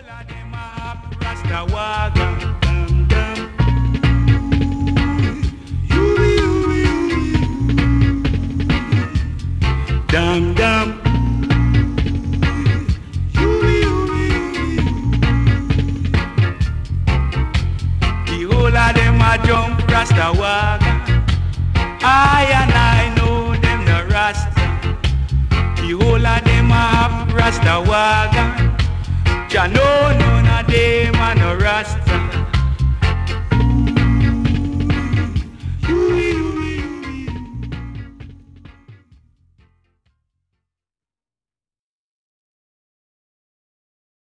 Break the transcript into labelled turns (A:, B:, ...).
A: Dum dum. The whole of them a jump Rasta wagon. I and I know them no Rasta. The whole of them a hop Rasta wagon. Jah know